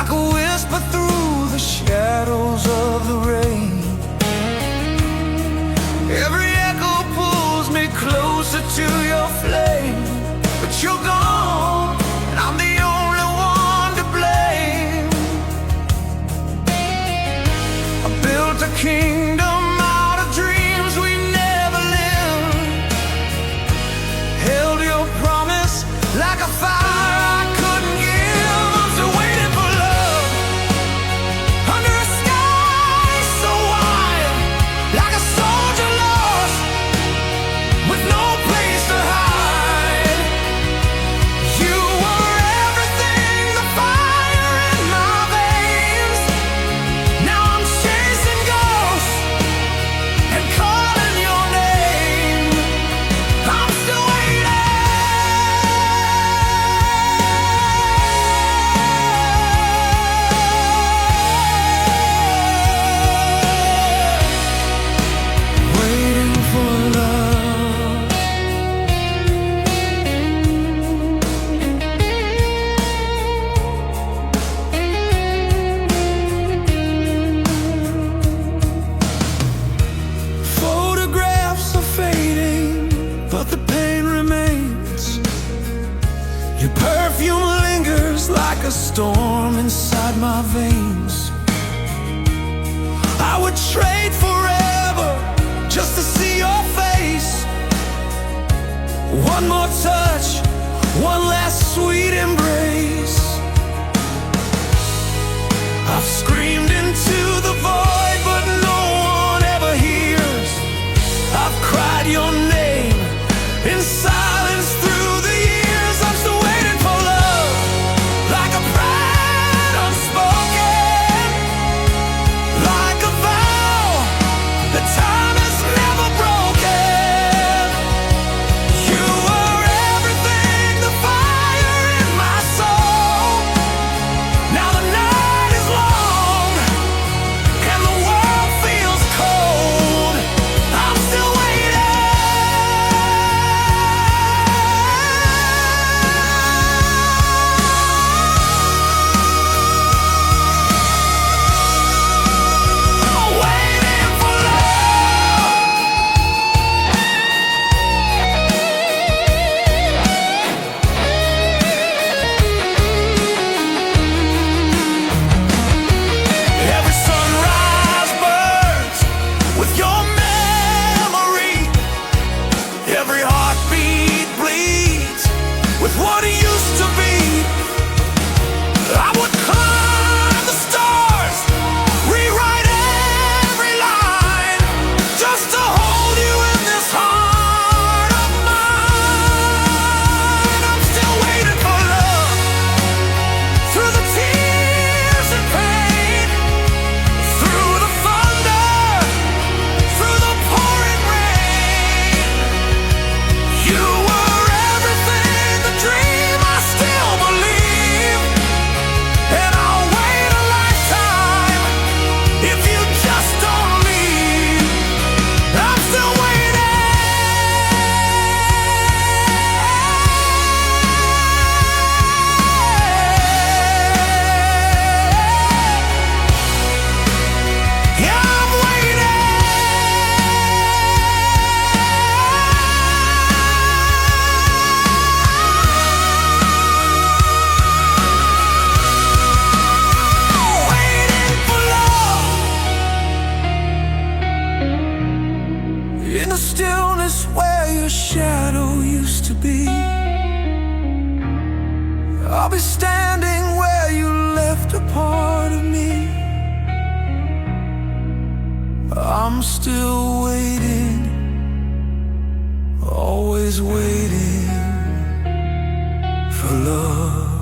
like a whisper through the shadows of the rain. Every echo pulls me closer to your flame, but you're gone, and I'm the only one to blame. I built a kingdom out of dreams we never lived, held your promise like a fire I couldn't give. I'm still waiting for love under a sky so wide, like a soldier lost with no place to hide. You were everything, the fire in my veins. Now I'm chasing ghosts and calling your name. I'm still waiting. Waiting for love. Photographs are fading, but the pain remains. Your perfume lingers like a storm inside my veins. I would trade forever just to see your face. One more touch, one last sweet embrace. I've screamed into the void, but no one ever hears. I've cried your name in silence through the years. I'm still waiting for love, like a prayer unspoken, like a vow that time has never broken. You were everything, the fire in my soul. Now the night is long and the world feels cold. I'm still waiting. I'm waiting for love. Every sunrise burns with your memory. Every heartbeat bleeds with what it used to be. I would climb the stars, rewrite every line, just to hold you in this heart of mine. I'm still waiting for love, through the tears and pain, through the thunder, through the pouring rain. You were everything, the dream I still believe, and I'll wait a lifetime if you just don't leave. I'm still waiting. Yeah, I'm waiting. Waiting for love. In the stillness where your shadow used to be, I'll be standing where you left a part of me. I'm still waiting, always waiting for love.